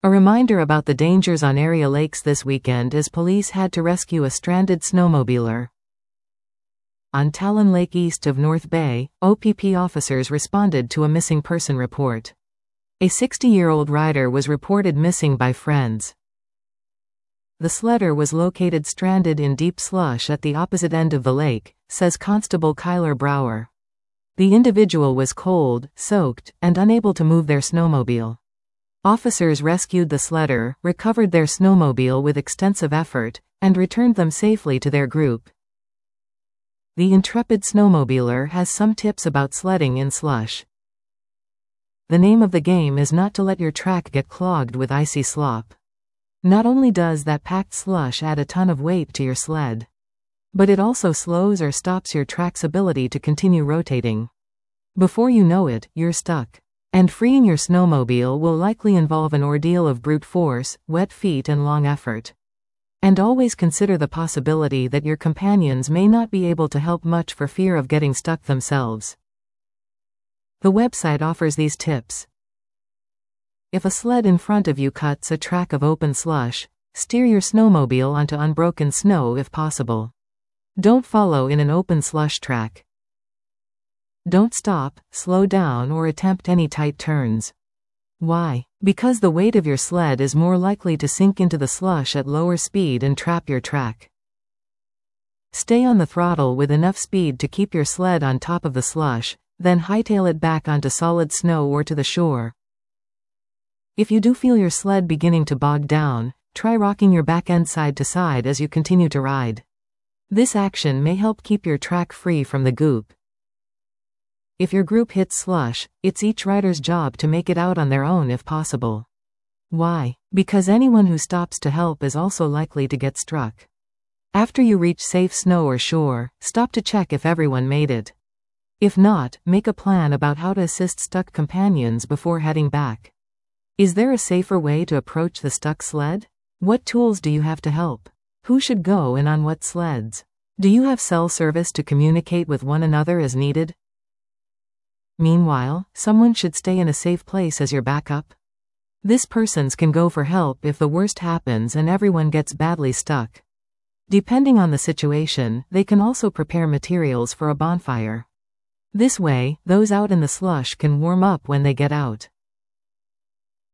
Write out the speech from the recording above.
A reminder about the dangers on area lakes this weekend as police had to rescue a stranded snowmobiler. On Talon Lake east of North Bay, OPP officers responded to a missing person report. A 60-year-old rider was reported missing by friends. The sledder was located stranded in deep slush at the opposite end of the lake, says Constable Kyler Brower. The individual was cold, soaked, and unable to move their snowmobile. Officers rescued the sledder, recovered their snowmobile with extensive effort, and returned them safely to their group. The intrepid snowmobiler has some tips about sledding in slush. The name of the game is not to let your track get clogged with icy slop. Not only does that packed slush add a ton of weight to your sled, but it also slows or stops your track's ability to continue rotating. Before you know it, you're stuck. And freeing your snowmobile will likely involve an ordeal of brute force, wet feet and long effort. And always consider the possibility that your companions may not be able to help much for fear of getting stuck themselves. The website offers these tips. If a sled in front of you cuts a track of open slush, steer your snowmobile onto unbroken snow if possible. Don't follow in an open slush track. Don't stop, slow down or attempt any tight turns. Why? Because the weight of your sled is more likely to sink into the slush at lower speed and trap your track. Stay on the throttle with enough speed to keep your sled on top of the slush, then hightail it back onto solid snow or to the shore. If you do feel your sled beginning to bog down, try rocking your back end side to side as you continue to ride. This action may help keep your track free from the goop. If your group hits slush, it's each rider's job to make it out on their own if possible. Why? Because anyone who stops to help is also likely to get struck. After you reach safe snow or shore, stop to check if everyone made it. If not, make a plan about how to assist stuck companions before heading back. Is there a safer way to approach the stuck sled? What tools do you have to help? Who should go and on what sleds? Do you have cell service to communicate with one another as needed? Meanwhile, someone should stay in a safe place as your backup. This person's can go for help if the worst happens and everyone gets badly stuck. Depending on the situation, they can also prepare materials for a bonfire. This way, those out in the slush can warm up when they get out.